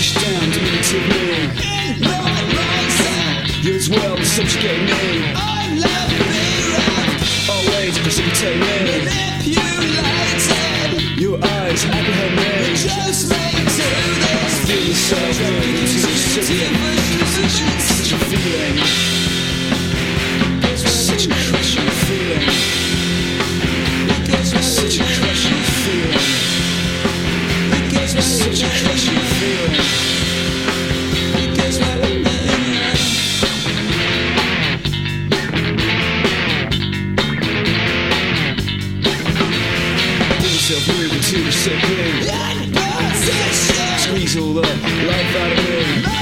push down diminutively. You as well subjugate me. Always precipitate me. Your eyes apprehend me. Feel yourself going into the city. Such a feeling. Such a crushing feeling. Such a crushing feeling. Such a crushing feeling. Pull yourself moving to the sickling. Squeeze all the life out of me.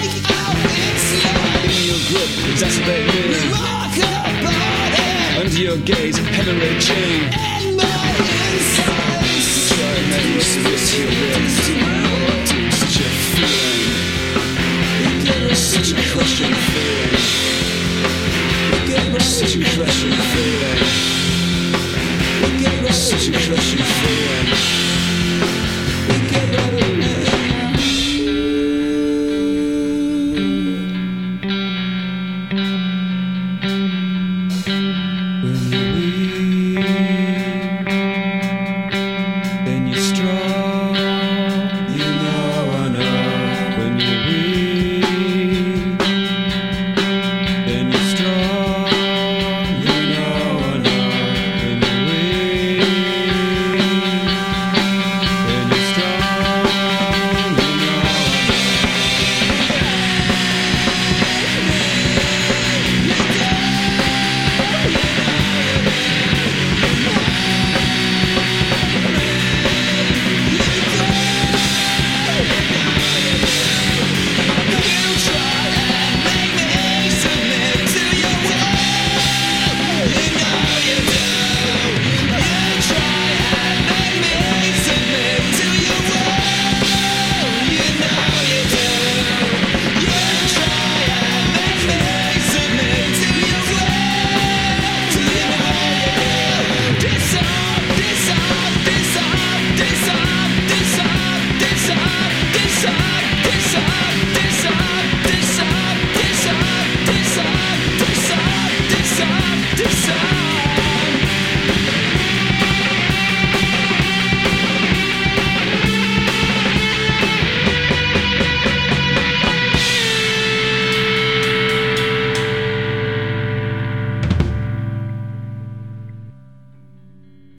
In your grip, exacerbate me. Under your gaze, hemorrhaging. Try and make me submit to your will.